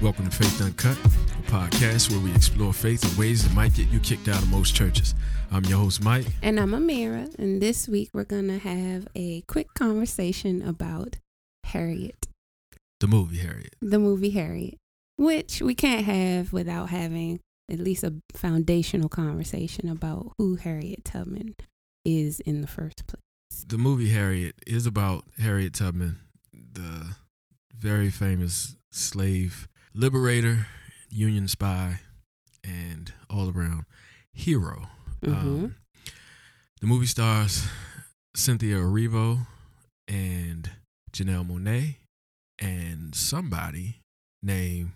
Welcome to Faith Uncut, a podcast where we explore faith in ways that might get you kicked out of most churches. I'm your host, Mike. And I'm Amira. And this week we're going to have a quick conversation about Harriet. The movie Harriet. The movie Harriet, which we can't have without having at least a foundational conversation about who Harriet Tubman is in the first place. The movie Harriet is about Harriet Tubman, the very famous slave liberator, Union spy, and all-around hero. Mm-hmm. The movie stars Cynthia Erivo and Janelle Monáe and somebody named...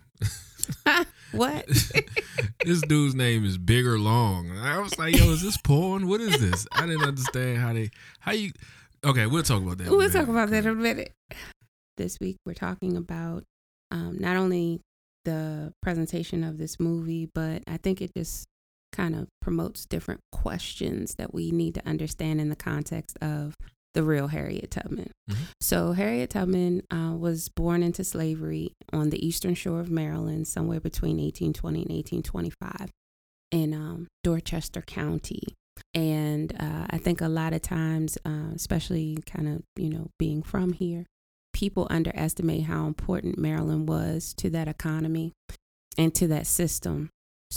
What? This dude's name is Bigger Long. I was like, yo, is this porn? What is this? I didn't understand okay, we'll talk about that. We'll talk about that in a minute. This week we're talking about not only the presentation of this movie, but I think it just kind of promotes different questions that we need to understand in the context of the real Harriet Tubman. Mm-hmm. So Harriet Tubman was born into slavery on the eastern shore of Maryland, somewhere between 1820 and 1825 in Dorchester County. And I think a lot of times, especially kind of, being from here, people underestimate how important Maryland was to that economy and to that system.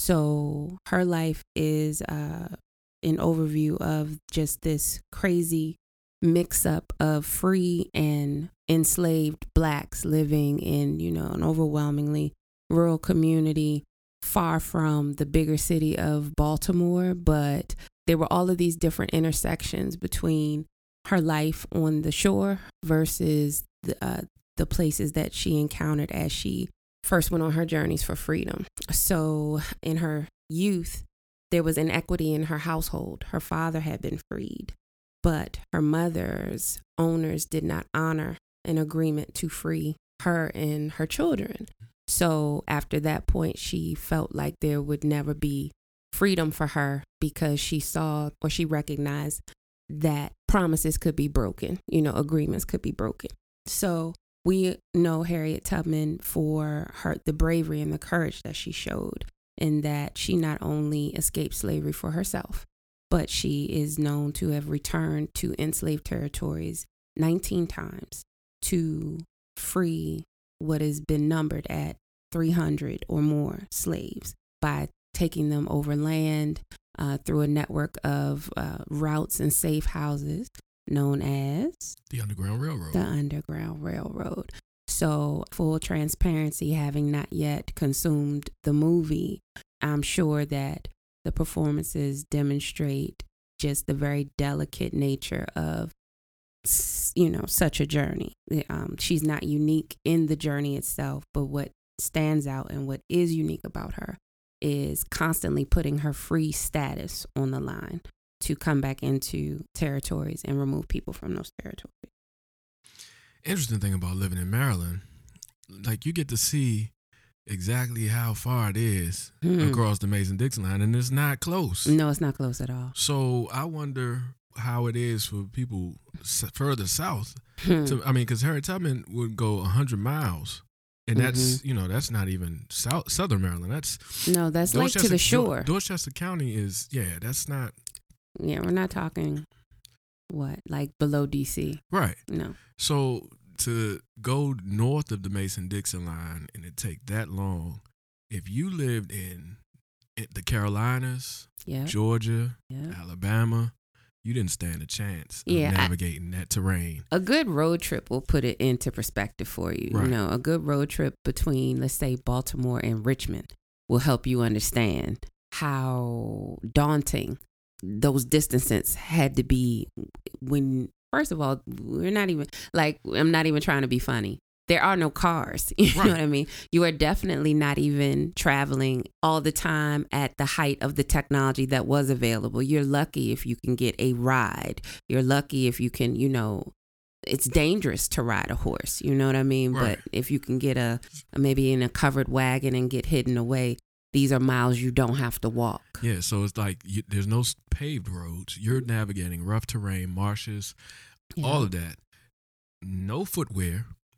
So her life is an overview of just this crazy mix-up of free and enslaved blacks living in, an overwhelmingly rural community far from the bigger city of Baltimore. But there were all of these different intersections between her life on the shore versus the places that she encountered as she first went on her journeys for freedom. So in her youth, there was inequity in her household. Her father had been freed, but her mother's owners did not honor an agreement to free her and her children. So after that point, she felt like there would never be freedom for her because she saw or she recognized that promises could be broken, agreements could be broken. So we know Harriet Tubman for the bravery and the courage that she showed, in that she not only escaped slavery for herself, but she is known to have returned to enslaved territories 19 times to free what has been numbered at 300 or more slaves by taking them over land through a network of routes and safe houses known as the Underground Railroad. The Underground Railroad. So, full transparency, having not yet consumed the movie, I'm sure that the performances demonstrate just the very delicate nature of, such a journey. She's not unique in the journey itself, but what stands out and what is unique about her is constantly putting her free status on the line to come back into territories and remove people from those territories. Interesting thing about living in Maryland, like you get to see exactly how far it is across the Mason-Dixon line, and it's not close. No, it's not close at all. So I wonder how it is for people further south. Because Harriet Tubman would go 100 miles. And that's, that's not even southern Maryland. That's like to the shore. Dorchester County is, that's not. Yeah, we're not talking, like below D.C. Right. No. So to go north of the Mason-Dixon line and it take that long, if you lived in the Carolinas, Georgia, Alabama, you didn't stand a chance of navigating that terrain. A good road trip will put it into perspective for you. Right. A good road trip between, let's say, Baltimore and Richmond will help you understand how daunting those distances had to be when, first of all, I'm not even trying to be funny. There are no cars. You know what I mean? You are definitely not even traveling all the time at the height of the technology that was available. You're lucky if you can get a ride. You're lucky if you can, it's dangerous to ride a horse. You know what I mean? Right. But if you can get maybe in a covered wagon and get hidden away, these are miles you don't have to walk. Yeah, so it's like there's no paved roads. You're navigating rough terrain, marshes, all of that. No footwear.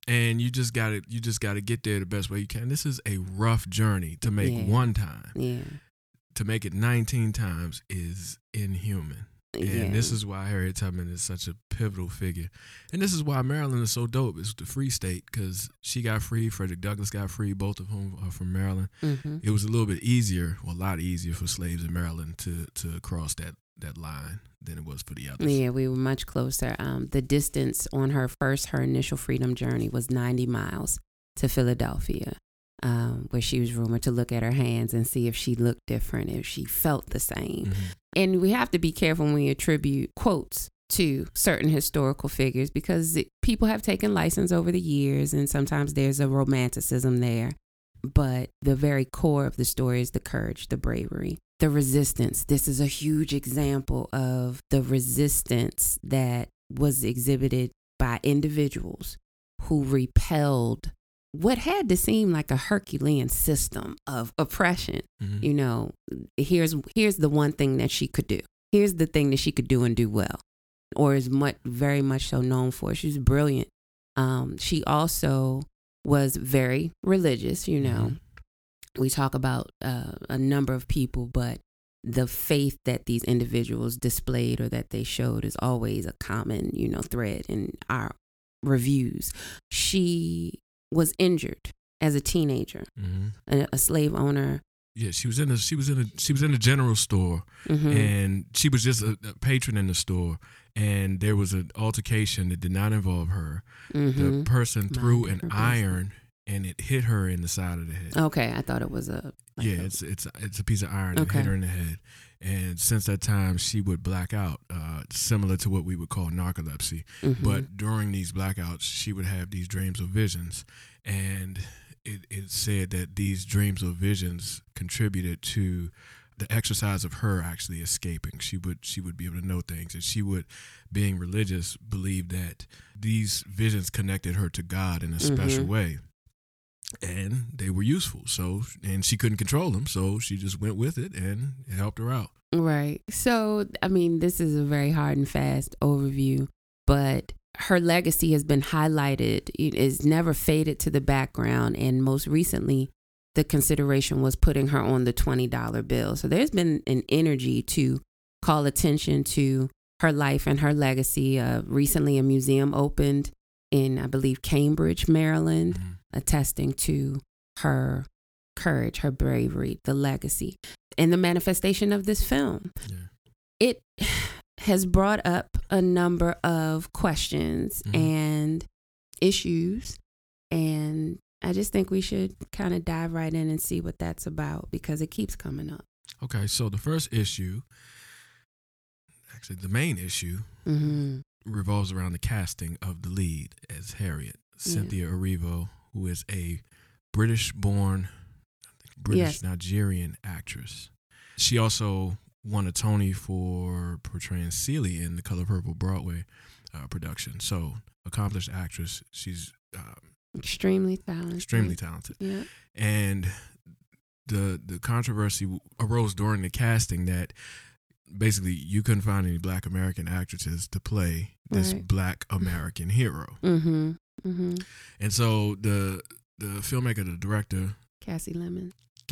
And you just gotta get there the best way you can. This is a rough journey to make one time. Yeah. To make it 19 times is inhuman. And this is why Harriet Tubman is such a pivotal figure. And this is why Maryland is so dope. It's the free state because she got free. Frederick Douglass got free, both of whom are from Maryland. Mm-hmm. It was a little bit easier, a lot easier for slaves in Maryland to cross that line than it was for the others. Yeah, we were much closer. The distance on her initial freedom journey was 90 miles to Philadelphia. Where she was rumored to look at her hands and see if she looked different, if she felt the same. Mm-hmm. And we have to be careful when we attribute quotes to certain historical figures because people have taken license over the years and sometimes there's a romanticism there. But the very core of the story is the courage, the bravery, the resistance. This is a huge example of the resistance that was exhibited by individuals who repelled what had to seem like a Herculean system of oppression. Mm-hmm. You know, here's the one thing that she could do. Here's the thing that she could do and do well, or is very much so known for. She's brilliant. She also was very religious. You know, we talk about a number of people, but the faith that these individuals displayed or that they showed is always a common, thread in our reviews. She was injured as a teenager, a slave owner. Yeah, she was in a general store, and she was just a patron in the store, and there was an altercation that did not involve her. The person threw an iron, and it hit her in the side of the head. Okay, I thought it was it's a piece of iron that hit her in the head, and since that time she would black out, similar to what we would call narcolepsy. But during these blackouts, she would have these dreams or visions, and it said that these dreams or visions contributed to the exercise of her actually escaping. She would be able to know things, and she would, being religious, believe that these visions connected her to God in a special way. And they were useful. And she couldn't control them, so she just went with it, and it helped her out. Right. So, I mean, this is a very hard and fast overview, but her legacy has been highlighted. It is never faded to the background, and most recently, the consideration was putting her on the $20 bill. So there's been an energy to call attention to her life and her legacy. Recently, a museum opened in, I believe, Cambridge, Maryland, attesting to her courage, her bravery, the legacy, and the manifestation of this film. Yeah. It has brought up a number of questions and issues, and I just think we should kind of dive right in and see what that's about because it keeps coming up. Okay, so the first issue, actually the main issue, revolves around the casting of the lead as Harriet, Cynthia Erivo, who is a British-born, Nigerian actress. She also won a Tony for portraying Celie in the Color Purple Broadway production. So, accomplished actress. She's extremely talented. Yeah. And the controversy arose during the casting that basically you couldn't find any Black American actresses to play this Black American hero. And so the filmmaker, the director, Cassie Lemons,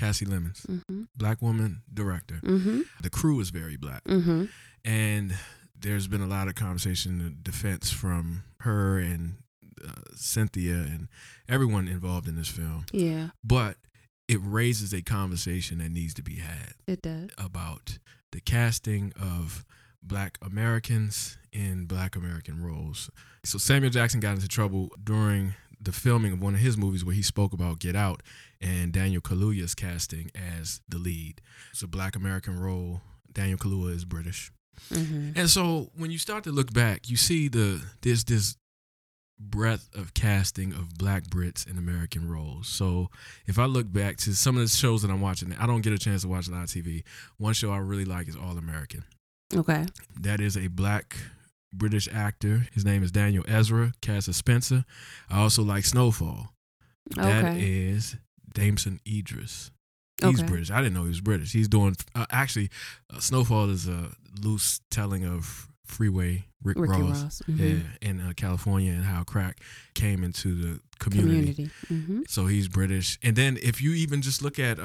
Black woman director. The crew is very Black. And there's been a lot of conversation and defense from her and Cynthia and everyone involved in this film. Yeah. But it raises a conversation that needs to be had. It does. About the casting of Black Americans in Black American roles. So Samuel Jackson got into trouble during the filming of one of his movies where he spoke about Get Out and Daniel Kaluuya's casting as the lead. It's a Black American role. Daniel Kaluuya is British. And so when you start to look back, you see there's this breadth of casting of Black Brits in American roles. So if I look back to some of the shows that I'm watching, I don't get a chance to watch live TV. One show I really like is All American. Okay. That is a Black British actor. His name is Daniel Ezra, cast as Spencer. I also like Snowfall. That is Damson Idris. He's British. I didn't know he was British. He's doing, Snowfall is a loose telling of Freeway Ricky Ross. In California, and how crack came into Community. Mm-hmm. So he's British. And then if you even just look at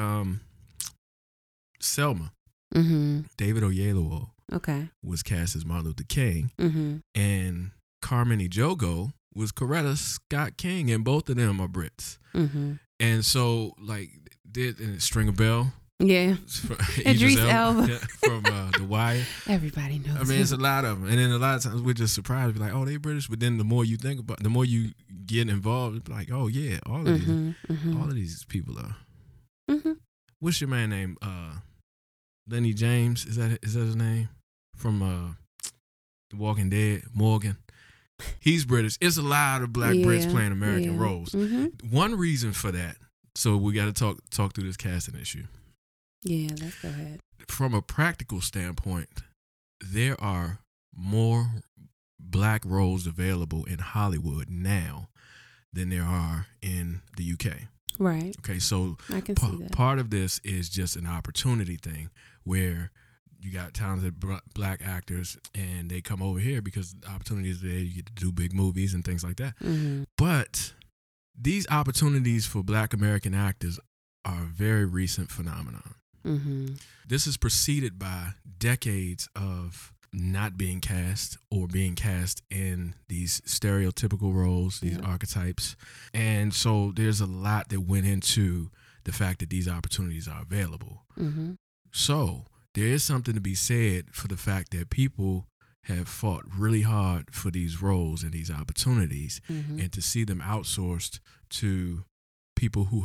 Selma, David Oyelowo was cast as Martin Luther King, and Carmen Ejogo was Coretta Scott King, and both of them are Brits. And so, like, and Stringer Bell. Yeah. Idris Elba. From The Wire. Everybody knows. I mean, it's a lot of them. And then a lot of times we're just surprised. We're like, oh, they British. But then the more you think about, the more you get involved, it's like, oh, yeah, all of these people are. What's your man name? Lenny James. Is that his name? From The Walking Dead. Morgan. He's British. It's a lot of black Brits playing American roles. One reason for that, so we got to talk through this casting issue. Yeah, let's go ahead. From a practical standpoint, there are more black roles available in Hollywood now than there are in the UK. Right. Okay, so I can see that. Part of this is just an opportunity thing where you got talented black actors and they come over here because the opportunity is there. You get to do big movies and things like that. But these opportunities for black American actors are a very recent phenomenon. This is preceded by decades of not being cast or being cast in these stereotypical roles, these archetypes. And so there's a lot that went into the fact that these opportunities are available. So there is something to be said for the fact that people have fought really hard for these roles and these opportunities, and to see them outsourced to people who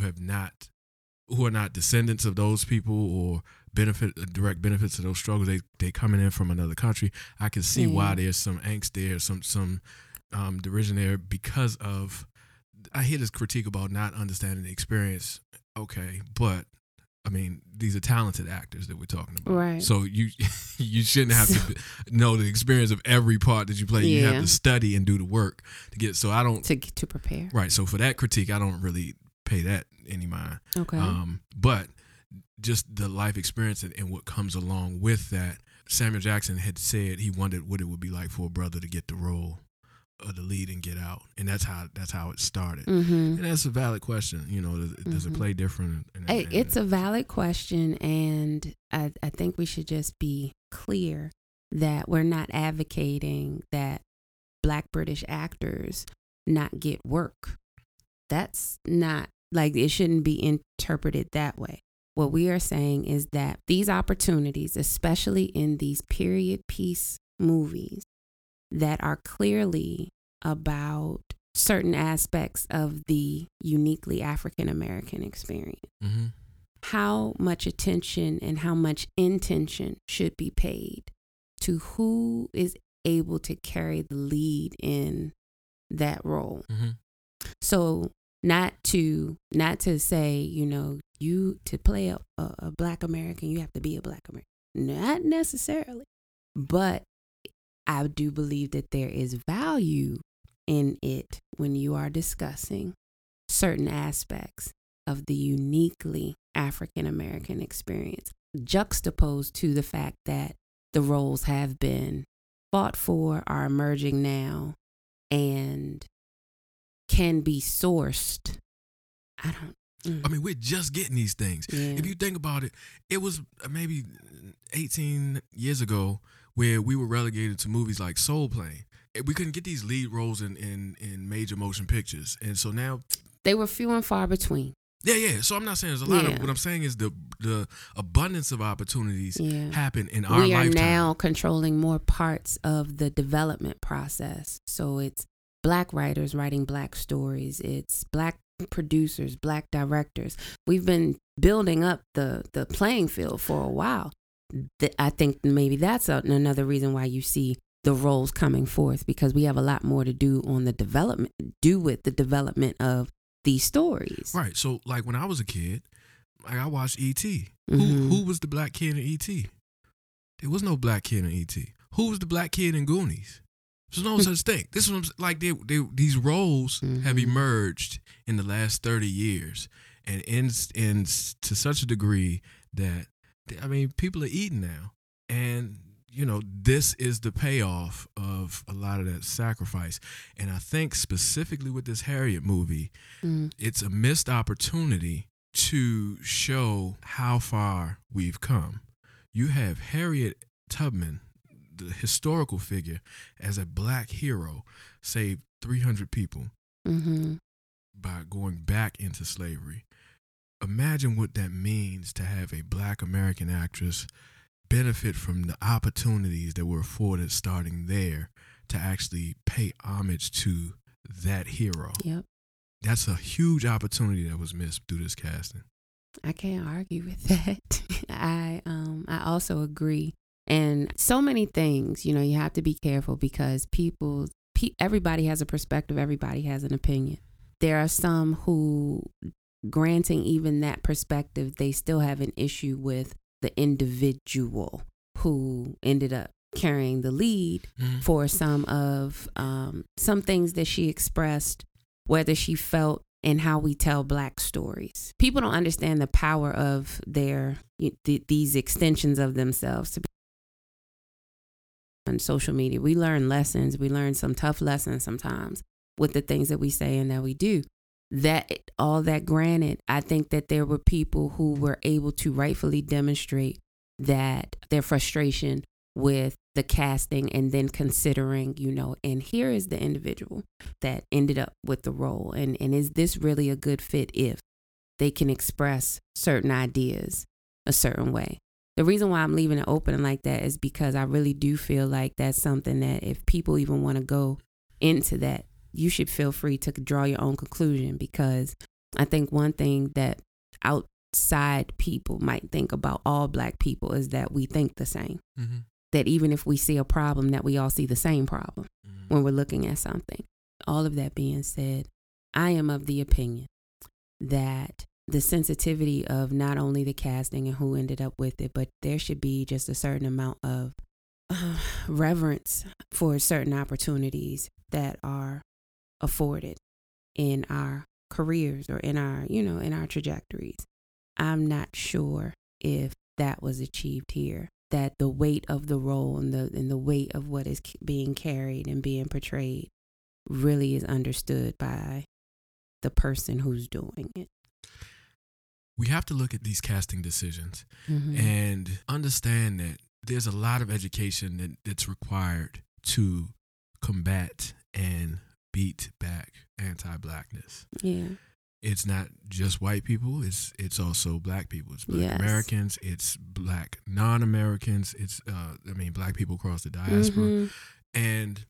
are not descendants of those people or direct benefits of those struggles. They coming in from another country. I can see why there's some angst there, some derision there because of. I hear this critique about not understanding the experience. Okay, but I mean, these are talented actors that we're talking about. Right. So you shouldn't have to know the experience of every part that you play. You have to study and do the work to get. So I don't to prepare. Right. So for that critique, I don't really pay that any mind. Okay. But just the life experience and what comes along with that. Samuel Jackson had said he wondered what it would be like for a brother to get the role of the lead and Get Out, and that's how it started. And that's a valid question. You know, does it play different? It's a valid question, and I think we should just be clear that we're not advocating that black British actors not get work. That's not, like, it shouldn't be interpreted that way. What we are saying is that these opportunities, especially in these period piece movies that are clearly about certain aspects of the uniquely African American experience, how much attention and how much intention should be paid to who is able to carry the lead in that role. So not to say, you know, you to play a black American, you have to be a black American. Not necessarily. But I do believe that there is value in it when you are discussing certain aspects of the uniquely African American experience, juxtaposed to the fact that the roles have been fought for, are emerging now, and can be sourced. I mean, we're just getting these things. If you think about it, it was maybe 18 years ago where we were relegated to movies like Soul Plane. We couldn't get these lead roles in major motion pictures. And so now they were few and far between. Yeah. So I'm not saying there's a lot of, what I'm saying is the abundance of opportunities happen in our lifetime. We are now controlling more parts of the development process. So it's black writers writing black stories. It's black producers, black directors. We've been building up the playing field for a while. I think maybe that's another reason why you see the roles coming forth, because we have a lot more to do on with the development of these stories. Right. So like when I was a kid, like I watched E.T. Who was the black kid in E.T.? There was no black kid in E.T. Who was the black kid in Goonies? There's no such thing. This was like these roles have emerged in the last 30 years, and in to such a degree that, I mean, people are eating now, and this is the payoff of a lot of that sacrifice. And I think specifically with this Harriet movie, it's a missed opportunity to show how far we've come. You have Harriet Tubman, the historical figure, as a black hero, saved 300 people by going back into slavery. Imagine what that means to have a black American actress benefit from the opportunities that were afforded starting there to actually pay homage to that hero. Yep. That's a huge opportunity that was missed through this casting. I can't argue with that. I also agree. And so many things, you have to be careful because everybody has a perspective, everybody has an opinion. There are some who, granting even that perspective, they still have an issue with the individual who ended up carrying the lead for some things that she expressed, whether she felt, and how we tell black stories. People don't understand the power of these extensions of themselves. On social media, we learn lessons. We learn some tough lessons sometimes with the things that we say and that we do. All that granted, I think that there were people who were able to rightfully demonstrate that their frustration with the casting and then considering, and here is the individual that ended up with the role. And is this really a good fit if they can express certain ideas a certain way? The reason why I'm leaving it open like that is because I really do feel like that's something that if people even want to go into that, you should feel free to draw your own conclusion, because I think one thing that outside people might think about all black people is that we think the same. Mm-hmm. That even if we see a problem, that we all see the same problem when we're looking at something. All of that being said, I am of the opinion that the sensitivity of not only the casting and who ended up with it, but there should be just a certain amount of reverence for certain opportunities that are afforded in our careers or in our, in our trajectories. I'm not sure if that was achieved here, that the weight of the role and the weight of what is being carried and being portrayed really is understood by the person who's doing it. We have to look at these casting decisions and understand that there's a lot of education that's required to combat and beat back anti-blackness. Yeah. It's not just white people. It's also black people. It's black Americans. It's black non-Americans. It's black people across the diaspora. And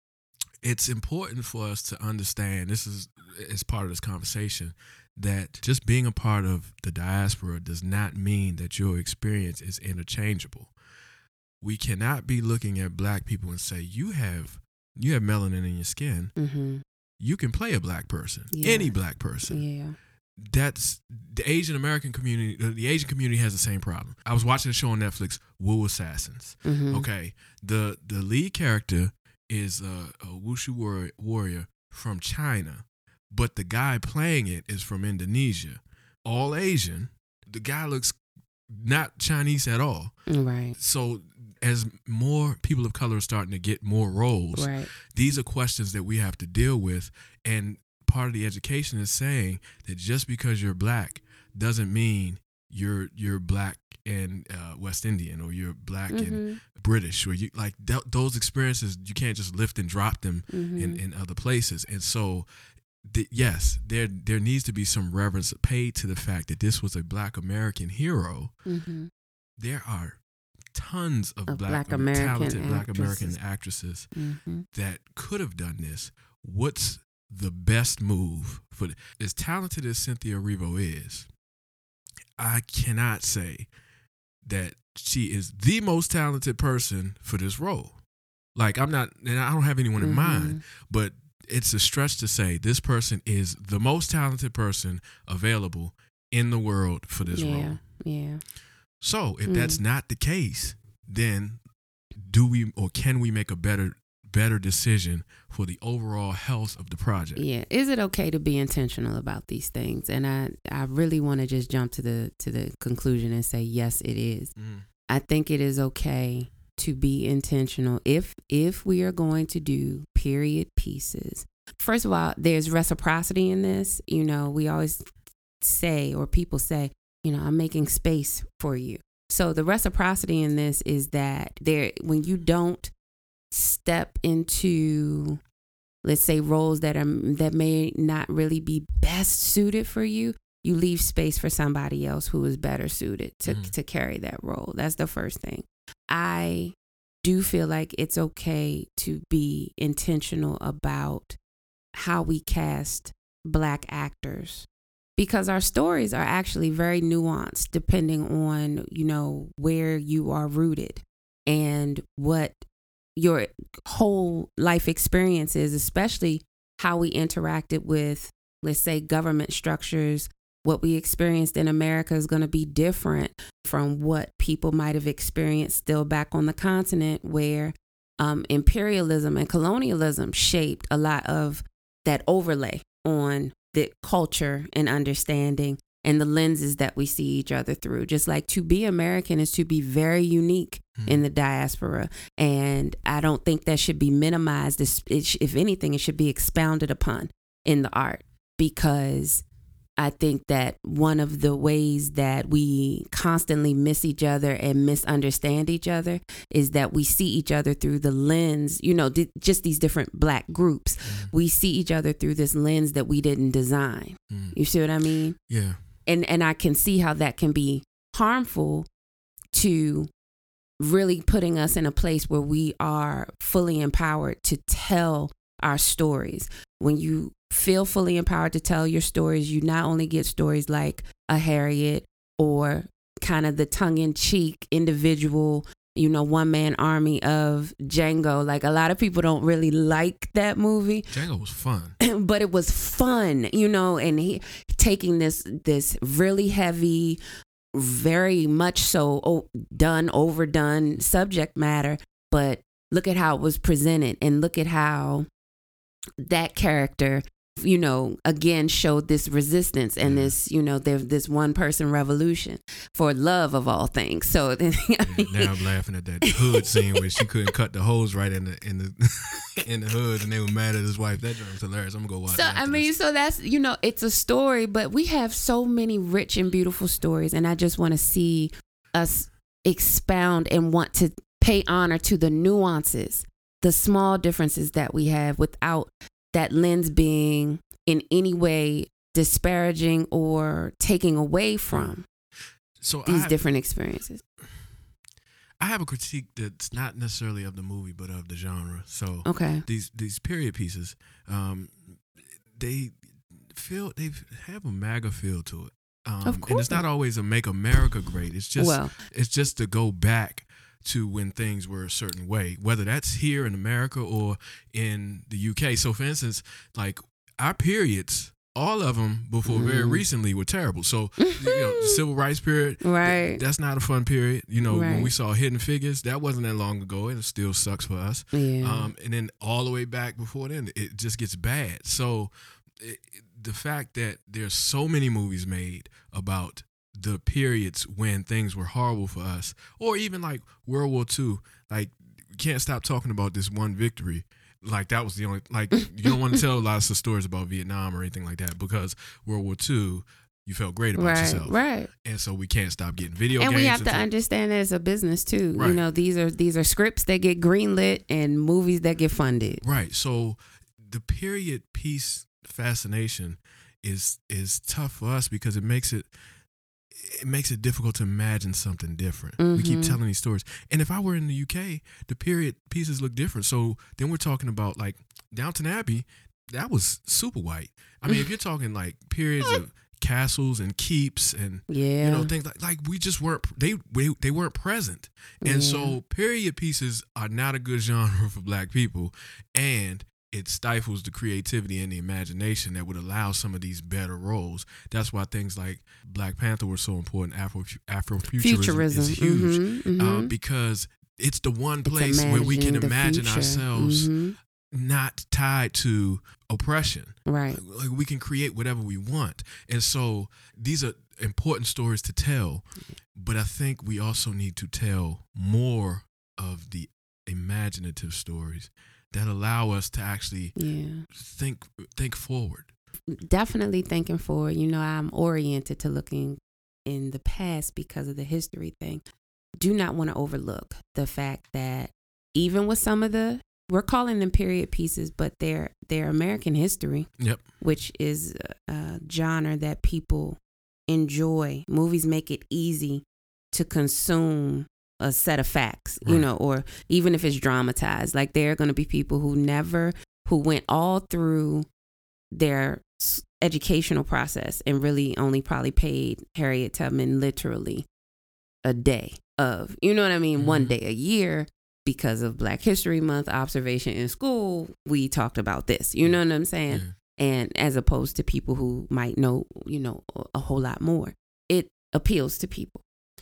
it's important for us to understand, this is as part of this conversation, that just being a part of the diaspora does not mean that your experience is interchangeable. We cannot be looking at black people and say, you have melanin in your skin. Mm-hmm. You can play a black person, any black person. Yeah. That's the Asian American community. The Asian community has the same problem. I was watching a show on Netflix, Wu Assassins. Mm-hmm. Okay. The lead character is a wushu warrior from China, but the guy playing it is from Indonesia. All Asian. The guy looks not Chinese at all. Right. So as more people of color are starting to get more roles, these are questions that we have to deal with. And part of the education is saying that just because you're black doesn't mean you're black and West Indian, or you're black and British, or you like those experiences. You can't just lift and drop them in other places. And so, yes, there needs to be some reverence paid to the fact that this was a black American hero. Mm-hmm. There are tons of black American talented black American actresses that could have done this. What's the best move for as talented as Cynthia Erivo is? I cannot say that she is the most talented person for this role. Like, I'm not, and I don't have anyone in mind, but it's a stretch to say this person is the most talented person available in the world for this role. Yeah. So if that's not the case, then can we make a better decision for the overall health of the project? Yeah. Is it okay to be intentional about these things? And I really want to just jump to the conclusion and say, yes, it is. I think it is okay to be intentional, if we are going to do period pieces, first of all, there's reciprocity in this. You know, we always say, or people say, you know, I'm making space for you. So the reciprocity in this is that when you don't step into, let's say, roles that may not really be best suited for you, you leave space for somebody else who is better suited to carry that role. That's the first thing. I do feel like it's okay to be intentional about how we cast Black actors, because our stories are actually very nuanced depending on, you know, where you are rooted and what your whole life experience is, especially how we interacted with, let's say, government structures. What we experienced in America is going to be different from what people might have experienced still back on the continent, where imperialism and colonialism shaped a lot of that overlay on the culture and understanding and the lenses that we see each other through. Just like to be American is to be very unique in the diaspora. And I don't think that should be minimized. If anything, it should be expounded upon in the art, because I think that one of the ways that we constantly miss each other and misunderstand each other is that we see each other through the lens, you know, just these different Black groups. We see each other through this lens that we didn't design. You see what I mean? Yeah. And I can see how that can be harmful to really putting us in a place where we are fully empowered to tell our stories. When you feel fully empowered to tell your stories, you not only get stories like a Harriet or kind of the tongue-in-cheek individual, you know, one-man army of Django. Like, a lot of people don't really like that movie. Django was fun. But it was fun, you know, and he taking this really heavy, very much so overdone subject matter, but look at how it was presented, and look at how that character, you know, again showed this resistance and this, you know, this one person revolution for love of all things. So now I'm laughing at that hood scene where she couldn't cut the hose right in the in the hood, and they were mad at his wife. That was hilarious. I'm gonna go watch. So I mean, so that's, you know, it's a story, but we have so many rich and beautiful stories, and I just want to see us expound and want to pay honor to the nuances, the small differences that we have, without that lens being in any way disparaging or taking away from these different experiences. I have a critique that's not necessarily of the movie, but of the genre. So these period pieces, they have a MAGA feel to it. Of course. And it's not always a make America great. It's just to go back to when things were a certain way, whether that's here in America or in the UK. So, for instance, like our periods, all of them before very recently were terrible. So, you know, the civil rights period, right? That's not a fun period. You know, when we saw Hidden Figures, that wasn't that long ago, and it still sucks for us. Yeah. And then all the way back before then, it just gets bad. So, the fact that there's so many movies made about the periods when things were horrible for us, or even like World War II, like, we can't stop talking about this one victory. Like, that was the only, like, you don't want to tell lots of stories about Vietnam or anything like that, because World War II, you felt great about yourself. Right. And so we can't stop getting video games. And we have to understand that it's a business too. Right. You know, these are scripts that get greenlit and movies that get funded. Right. So the period piece fascination is tough for us, because it makes it difficult to imagine something different. We keep telling these stories. And if I were in the UK, the period pieces look different. So then we're talking about like Downton Abbey, that was super white. I mean, if you're talking like periods of castles and keeps and you know, things like we just weren't, they weren't present. And so period pieces are not a good genre for Black people, and it stifles the creativity and the imagination that would allow some of these better roles. That's why things like Black Panther were so important. Afrofuturism is huge, because it's the one place where we can imagine ourselves not tied to oppression. Right. Like, we can create whatever we want. And so these are important stories to tell, but I think we also need to tell more of the imaginative stories that allow us to actually think forward. Definitely thinking forward. You know, I'm oriented to looking in the past because of the history thing. Do not want to overlook the fact that even with some of we're calling them period pieces, but they're American history, which is a genre that people enjoy. Movies make it easy to consume a set of facts, you know, or even if it's dramatized. Like, there are going to be people who went all through their educational process and really only probably paid Harriet Tubman literally a day of, you know what I mean, one day a year because of Black History Month observation in school. We talked about this, you know what I'm saying? And as opposed to people who might know, you know, a whole lot more. It appeals to people.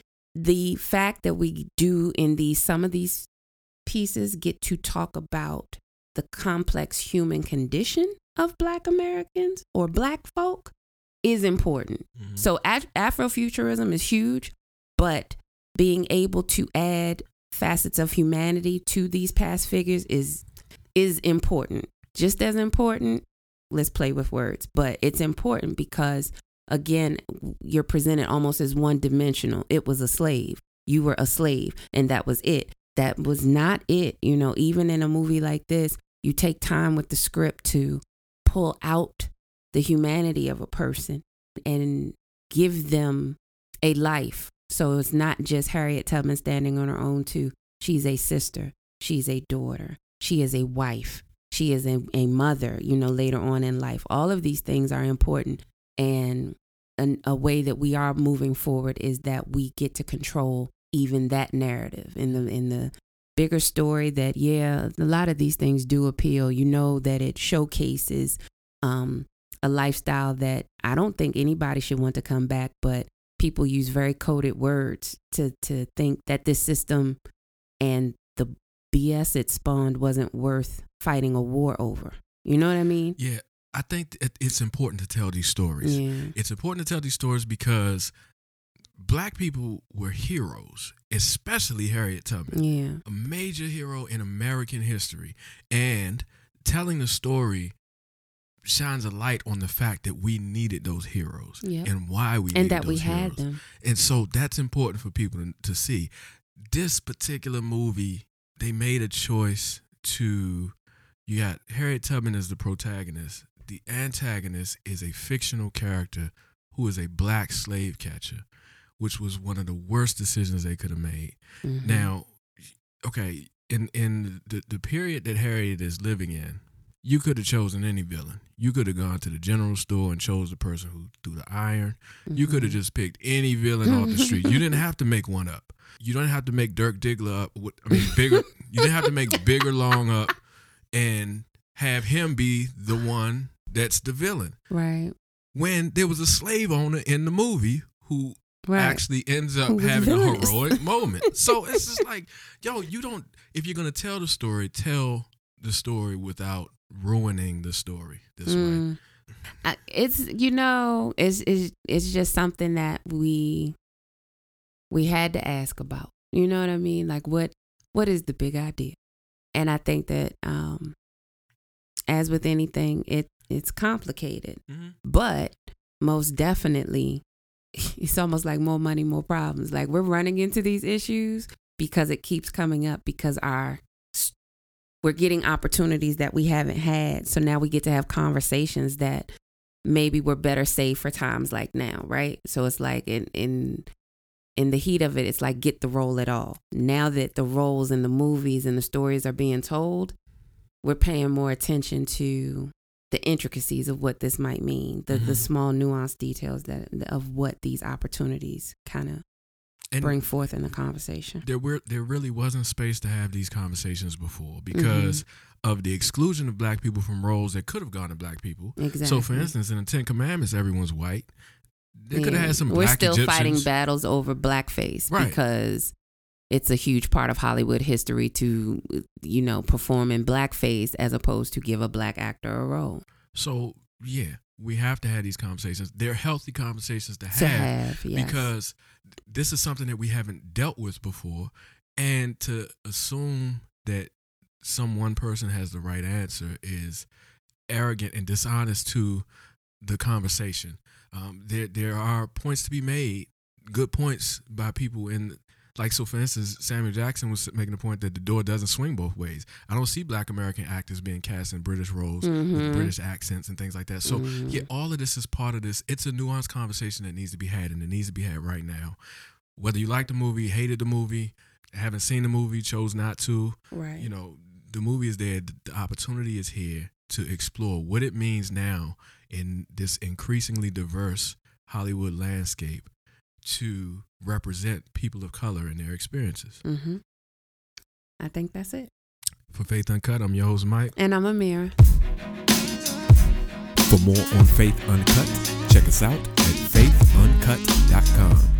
The fact that we do in some of these pieces get to talk about the complex human condition of Black Americans or Black folk is important. So Afrofuturism is huge, but being able to add facets of humanity to these past figures is important. Just as important, let's play with words, but it's important because, again, you're presented almost as one-dimensional. It was a slave. You were a slave, and that was it. That was not it. You know, even in a movie like this, you take time with the script to pull out the humanity of a person and give them a life. So it's not just Harriet Tubman standing on her own too. She's a sister. She's a daughter. She is a wife. She is a mother, you know, later on in life. All of these things are important. And a way that we are moving forward is that we get to control even that narrative in the bigger story that, a lot of these things do appeal. You know, that it showcases a lifestyle that I don't think anybody should want to come back, but people use very coded words to think that this system and the BS it spawned wasn't worth fighting a war over. You know what I mean? Yeah, I think it's important to tell these stories. Yeah. It's important to tell these stories because Black people were heroes, especially Harriet Tubman. Yeah. A major hero in American history. And telling the story shines a light on the fact that we needed those heroes and why we needed those heroes. And that we had them. And so that's important for people to see. This particular movie, they made a choice to, you got Harriet Tubman as the protagonist. The antagonist is a fictional character who is a Black slave catcher, which was one of the worst decisions they could have made. Mm-hmm. Now, okay, in the period that Harriet is living in, you could have chosen any villain. You could have gone to the general store and chose the person who threw the iron. Mm-hmm. You could have just picked any villain off the street. You didn't have to make one up. You don't have to make Dirk Diggler up. Bigger. You didn't have to make Bigger Long up and have him be the one that's the villain. Right. When there was a slave owner in the movie who actually ends up having a heroic moment. So it's just like, if you're going to tell the story without ruining the story this way. It's just something that we had to ask about. You know what I mean? Like, what is the big idea? And I think that as with anything, it's complicated, but most definitely it's almost like more money, more problems. Like, we're running into these issues because it keeps coming up because we're getting opportunities that we haven't had. So now we get to have conversations that maybe were better saved for times like now, right? So it's like in the heat of it, it's like get the role at all. Now that the roles in the movies and the stories are being told, we're paying more attention to the intricacies of what this might mean, the small nuanced details of what these opportunities kind of bring forth in the conversation. There really wasn't space to have these conversations before because of the exclusion of Black people from roles that could have gone to Black people. Exactly. So, for instance, in the Ten Commandments, everyone's white. They could have had some Black Egyptians. We're still Egyptians. fighting battles over blackface because it's a huge part of Hollywood history to, perform in blackface as opposed to give a Black actor a role. So, we have to have these conversations. They're healthy conversations to have yes. because this is something that we haven't dealt with before. And to assume that some one person has the right answer is arrogant and dishonest to the conversation. There are points to be made, good points by people in, like, so for instance, Samuel Jackson was making the point that the door doesn't swing both ways. I don't see Black American actors being cast in British roles with British accents and things like that. So yeah, all of this is part of this. It's a nuanced conversation that needs to be had, and it needs to be had right now. Whether you like the movie, hated the movie, haven't seen the movie, chose not to, right? You know, the movie is there. The opportunity is here to explore what it means now in this increasingly diverse Hollywood landscape to represent people of color and their experiences. I think that's it. For Faith Uncut, I'm your host, Mike. And I'm Amira. For more on Faith Uncut, check us out at faithuncut.com.